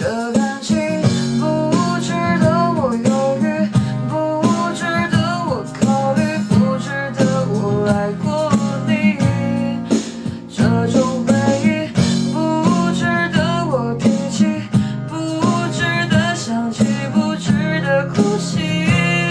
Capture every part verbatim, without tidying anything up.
的感情不值得我犹豫，不值得我考虑，不值得我爱过你。这种回忆不值得我提起，不值得想起，不值得哭泣。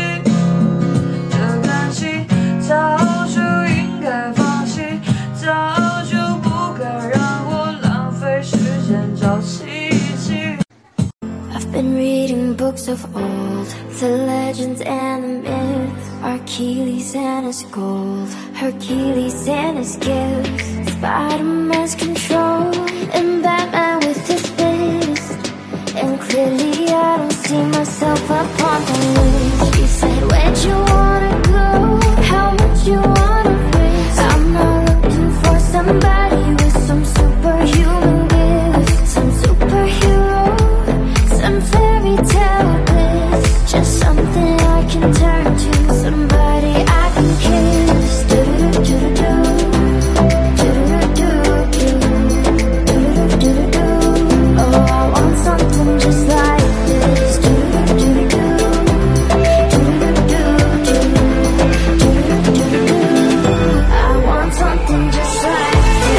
这感情早就应该放弃，早就不该让我浪费时间找奇迹。 I've been reading books of old, the legends and the myths, Achilles and his gold, Hercules and his gifts, Spider-Man's control, and Batman with his fist. And clearly I don't see myself upon the list. She said, where'd you wanna go? How much you wanna risk? I'm not looking for somebody with some superhuman gifts, some superhero, some fairy tale bliss. Just something I can turn to, somebody I can kiss. Do-do-do-do-do, do-do-do-do-do, do-do-do-do-do. Oh, I want something just like this. Do-do-do-do-do, do-do-do-do-do, do-do-do-do-do. I want something just like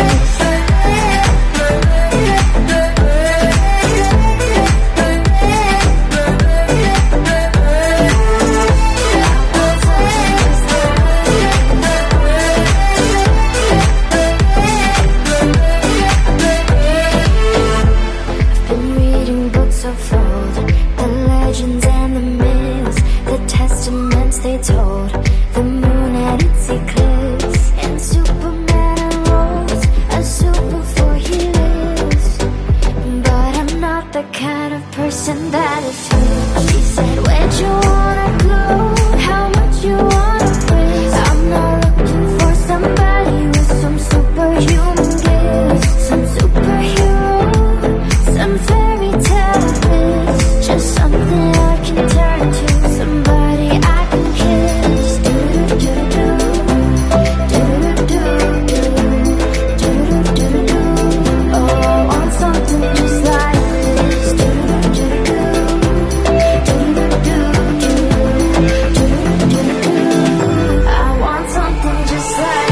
they told the moon at its eclipse, and Superman unrolls a super for he lives. But I'm not the kind of person that is free. She said, where'd you wanna go? How much you wanna risk? I'm not looking for somebody with some superhuman gifts, some superhero, some fairy tale bliss. Just something I can turn to, somebody I can kiss. Do-do-do-do, do-do-do-do, do-do-do-do. Oh, I want something just like this. Do-do-do-do, do-do-do-do, do-do-do-do. I want something just like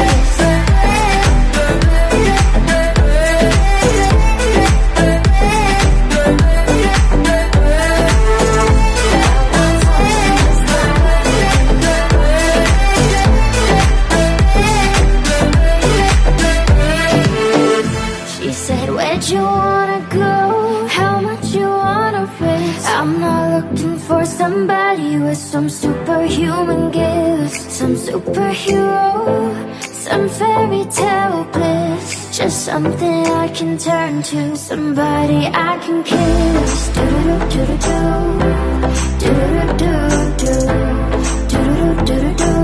where'd you wanna go? How much you wanna risk? I'm not looking for somebody with some superhuman gifts, some superhero, some fairy tale bliss. Just something I can turn to, somebody I can kiss. Do-do-do-do-do, do-do-do-do, do-do-do-do-do.